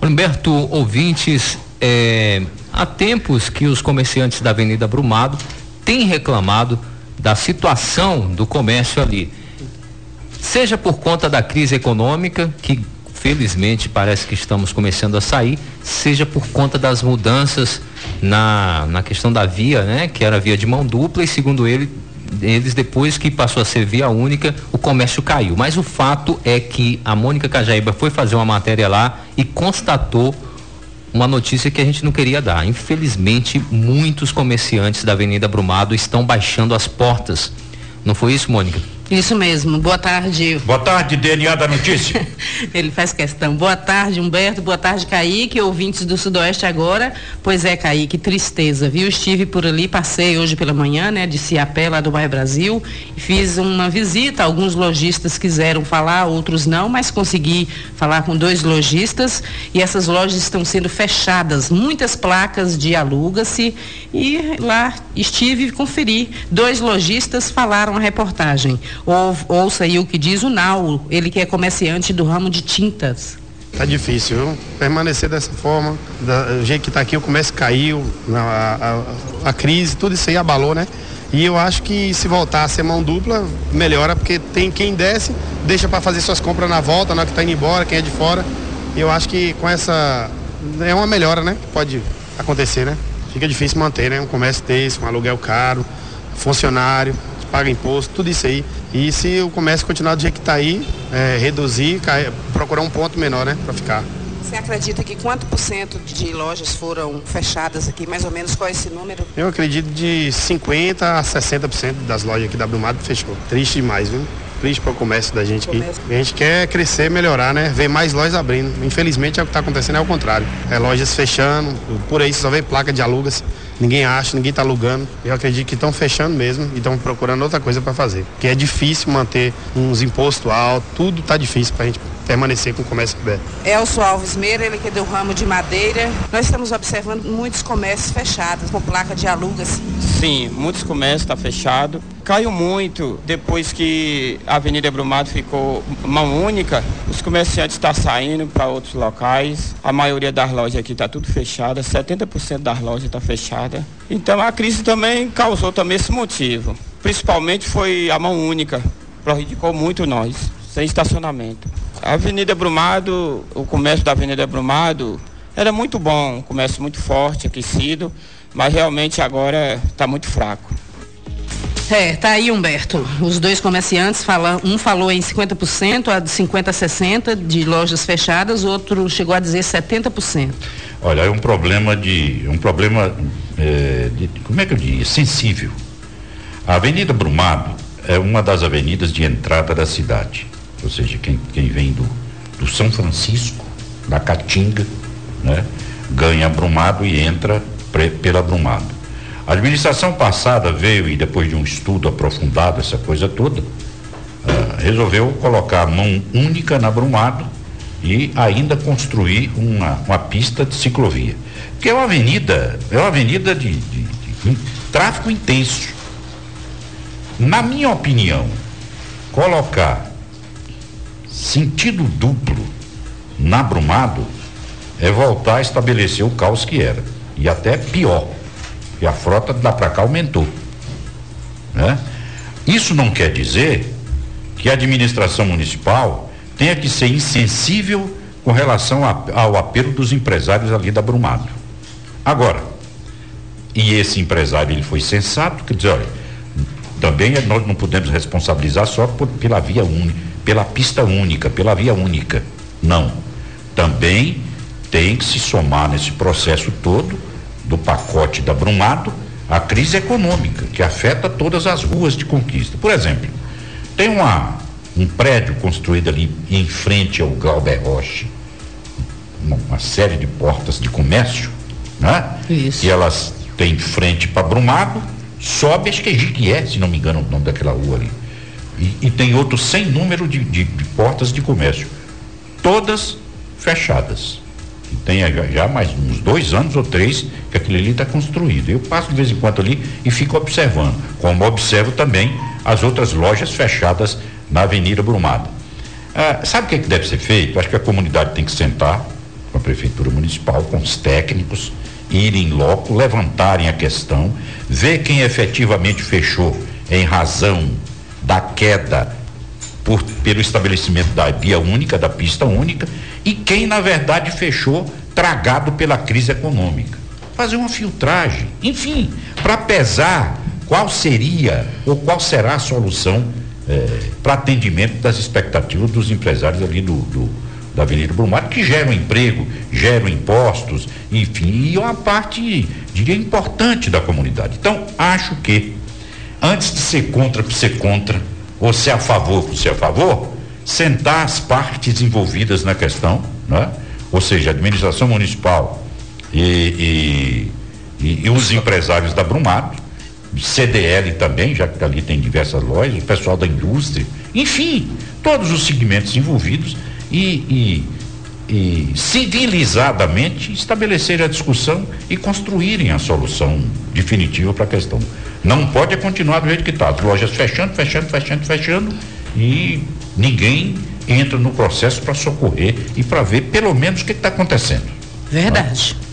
Humberto, ouvintes, há tempos que os comerciantes da Avenida Brumado têm reclamado da situação do comércio ali, seja por conta da crise econômica, que felizmente parece que estamos começando a sair, seja por conta das mudanças na questão da via, né? Que era via de mão dupla, e segundo eles, depois que passou a ser via única, o comércio caiu. Mas o fato é que a Mônica Cajaíba foi fazer uma matéria lá e constatou uma notícia que a gente não queria dar. Infelizmente, muitos comerciantes da Avenida Brumado estão baixando as portas. Não foi isso, Mônica? Isso mesmo. Boa tarde. Boa tarde, DNA da notícia. Ele faz questão. Boa tarde, Humberto. Boa tarde, Kaique, ouvintes do Sudoeste agora. Pois é, Kaique, tristeza, viu? Estive por ali, passei hoje pela manhã, né? Desci a pé lá do Bairro Brasil e fiz uma visita. Alguns lojistas quiseram falar, outros não, mas consegui falar com 2 lojistas e essas lojas estão sendo fechadas. Muitas placas de aluga-se e lá estive e conferi. 2 lojistas falaram a reportagem. Ouça aí o que diz o Nau, ele que é comerciante do ramo de tintas. Tá difícil, viu? Permanecer dessa forma, do jeito que tá aqui, o comércio caiu, a crise, tudo isso aí abalou, né? E eu acho que se voltar a ser mão dupla, melhora, porque tem quem desce, deixa para fazer suas compras na volta, na hora que tá indo embora, quem é de fora. E eu acho que com essa, é uma melhora, né? Que pode acontecer, né? Fica difícil manter, né? Um comércio desse, um aluguel caro, funcionário, paga imposto, tudo isso aí. E se o comércio continuar do jeito que está aí, reduzir, procurar um ponto menor, né, para ficar. Você acredita que quanto por cento de lojas foram fechadas aqui? Mais ou menos qual é esse número? Eu acredito de 50% a 60% das lojas aqui da Brumado fechou. Triste demais, viu? Triste para o comércio da gente aqui. A gente quer crescer, melhorar, né? Ver mais lojas abrindo. Infelizmente, o que está acontecendo é o contrário. Lojas fechando, por aí você só vê placa de alugas. Ninguém acha, ninguém está alugando. Eu acredito que estão fechando mesmo e estão procurando outra coisa para fazer. Porque é difícil manter uns impostos altos, tudo está difícil para a gente permanecer com o comércio aberto. Elcio Alves Meira, ele que é do ramo de madeira. Nós estamos observando muitos comércios fechados, com placa de alugas. Sim, muitos comércios estão fechados. Caiu muito depois que a Avenida Brumado ficou mão única. Os comerciantes estão saindo para outros locais. A maioria das lojas aqui está tudo fechada, 70% das lojas está fechada. Então a crise também causou também esse motivo. Principalmente foi a mão única, prejudicou muito nós, sem estacionamento. A Avenida Brumado, o comércio da Avenida Brumado era muito bom, um comércio muito forte, aquecido, mas realmente agora está muito fraco. Tá aí, Humberto. Os 2 comerciantes um falou em 50%, a de 50% a 60% de lojas fechadas, o outro chegou a dizer 70%. Olha, é um problema como é que eu diria? Sensível. A Avenida Brumado é uma das avenidas de entrada da cidade. Ou seja, quem vem do São Francisco, da Caatinga, né? Ganha Brumado e entra pela Brumado. A administração passada veio e depois de um estudo aprofundado, essa coisa toda, resolveu colocar a mão única na Brumado e ainda construir uma pista de ciclovia. Porque é uma avenida de tráfego intenso. Na minha opinião, colocar sentido duplo na Brumado é voltar a estabelecer o caos que era. E até pior. E a frota de lá para cá aumentou, né? Isso não quer dizer que a administração municipal tenha que ser insensível com relação ao apelo dos empresários ali da Brumado. Agora, e esse empresário ele foi sensato, quer dizer, olha, também nós não podemos responsabilizar só pela via única, pela pista única, pela via única. Não. Também tem que se somar nesse processo todo do pacote da Brumado, a crise econômica, que afeta todas as ruas de Conquista. Por exemplo, tem um prédio construído ali em frente ao Glauber Rocha, uma série de portas de comércio, né? Isso. E elas têm frente para Brumado, sobe, acho que é Jiquié, se não me engano o nome daquela rua ali. E tem outro sem número de portas de comércio, todas fechadas. E tem já mais uns 2 anos ou 3 que aquilo ali está construído. Eu passo de vez em quando ali e fico observando, como observo também as outras lojas fechadas na Avenida Brumado. Sabe o que deve ser feito? Acho que a comunidade tem que sentar, com a Prefeitura Municipal, com os técnicos, irem em loco, levantarem a questão, ver quem efetivamente fechou em razão da queda pelo estabelecimento da via única, da pista única, e quem na verdade fechou tragado pela crise econômica. Fazer uma filtragem, enfim, para pesar qual seria ou qual será a solução para atendimento das expectativas dos empresários ali da Avenida Brumado, que geram emprego, geram impostos, enfim, e uma parte, diria, importante da comunidade. Então, acho que antes de ser contra por ser contra, ou ser a favor por ser a favor, sentar as partes envolvidas na questão, né? Ou seja, a administração municipal e os empresários da Brumado, CDL também, já que ali tem diversas lojas, o pessoal da indústria, enfim, todos os segmentos envolvidos e civilizadamente estabelecer a discussão e construírem a solução definitiva para a questão. Não pode continuar do jeito que está, as lojas fechando e ninguém entra no processo para socorrer e para ver pelo menos o que está acontecendo. Verdade.